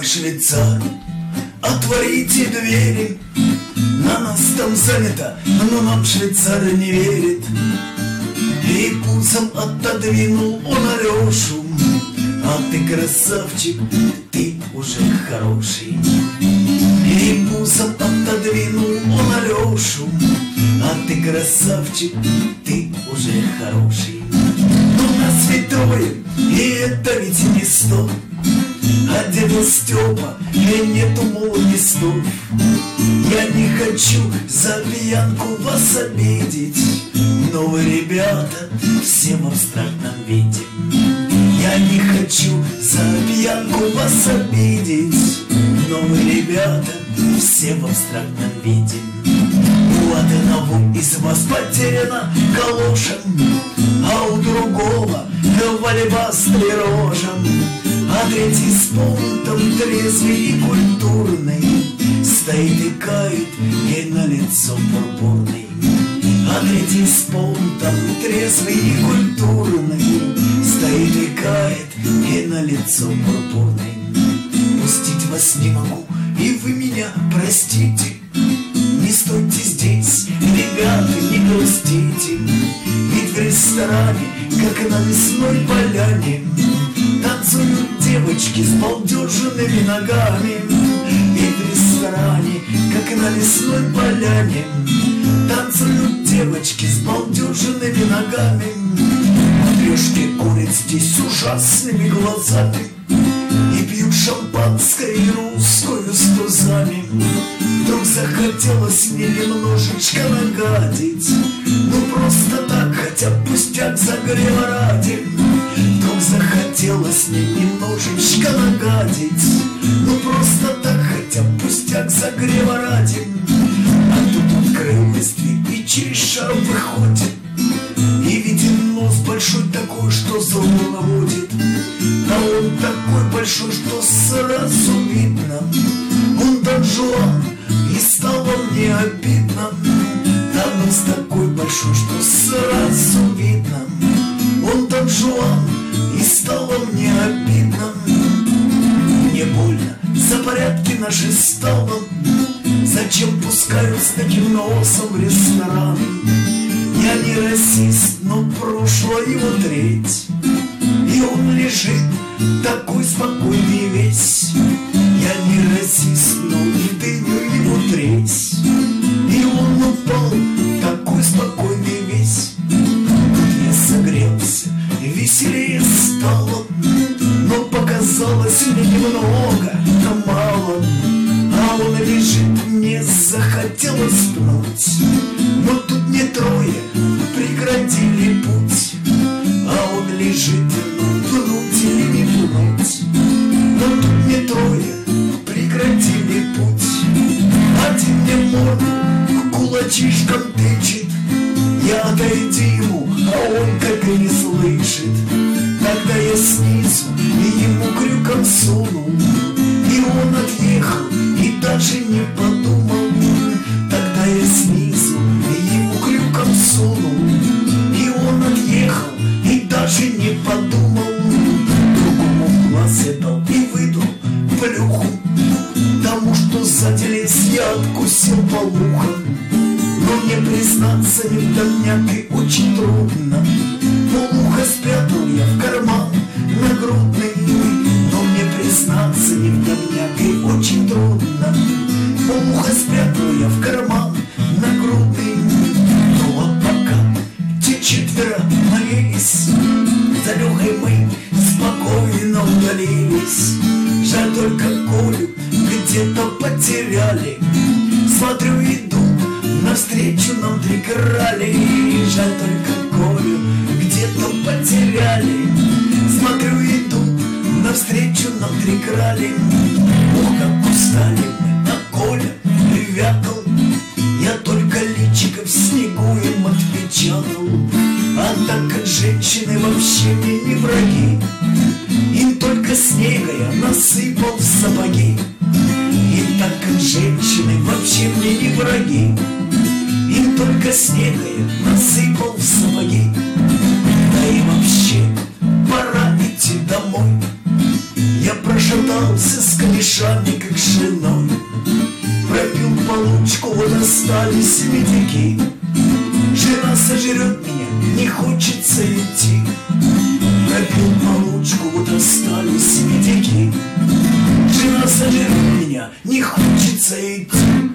Мой швейцар, отворите двери, на нас там занято, но нам швейцар не верит. И пузом отодвинул он Алешу: а ты красавчик, ты уже хороший. И пузом отодвинул он Алешу: а ты красавчик, ты уже хороший. Но нас ведь трое, и это ведь не 100. А деда Степа, и нету, мол, листов. Я не хочу за пьянку вас обидеть, но вы, ребята, все в абстрактном виде. Я не хочу за пьянку вас обидеть, но вы, ребята, все в абстрактном виде. У одного из вас потеряна калоша, а у другого в алебастре рожа, а третий с понтом трезвый и культурный стоит и кает, и на лицо пурпурный. А третий с понтом трезвый и культурный стоит и кает, и на лицо пурпурный. Пустить вас не могу, и вы меня простите. Не стойте здесь, ребята, не грустите. Ведь в ресторане, как на лесной поляне, танцуют девочки с балдежными ногами. Ведь в ресторане, как на лесной поляне, танцуют девочки с балдежными ногами. Матрешки курят здесь ужасными глазами и пьют шампанское и русскую с тузами. Вдруг захотелось мне немножечко нагадить, ну просто так, хотя пустяк загрева ради. Вдруг захотелось мне немножечко нагадить, ну просто так, хотя пустяк загрева ради. А тут открылась дверь, и через шар выходит, и виден нос большой такой, что зло наводит. А он такой большой, что сразу видно, он Дон Жуан, и стало мне обидно. А нос такой большой, что сразу видно, он Дон Жуан, и стало мне обидно. Мне больно за порядки наши стало. Зачем пускают с таким носом в ресторан? Я не расист, но прошлое его треть, и он лежит такой спокойный весь. Я не расист, но в дыню его треть, и он упал такой спокойный весь. Я согрелся, веселее стало, но показалось мне немного, но мало. А он лежит, мне захотелось пнуть, но тут не трое преградили путь. А он лежит, ну пнуть или не пнуть, но тут не трое преградили путь. Один мне морду кулачишком тычет, я отойди ему, а он как и не слышит. Тогда я снизу и ему крюком сунул, и он отъехал и даже не подумал. Тогда я снизу и ему крюком сунул, и он отъехал и даже не подумал. Другому в глаз я дал и выдал плюху, тому, что сзади лез, я откусил полуха. Но мне признаться невдомняк и очень трудно. Полуха спрятал я в карман нагрудный, но мне признаться невдомняк и очень трудно. Полуха спрятал я в карман нагрудный. Ну а пока те четверо молились, за Лехой мы спокойно удалились. Жаль только Колю где-то потеряли. Смотрю, идут навстречу нам три крали. Жаль только Колю где-то потеряли. Смотрю, идут навстречу нам три крали. Ох, как устали мы, а Коля вякал. Я только личико в снегу им отпечатал. А так как женщины вообще мне не враги, им только снега я насыпал в сапоги. И так как женщины вообще мне не враги, им только снега я насыпал в сапоги. Да и вообще пора идти домой. Я прошатался с корешком ушами, как шиной. Пропил получку, вот остались медики. Жена сожрет меня, не хочется идти. Пропил получку, вот остались медики. Жена сожрет меня, не хочется идти.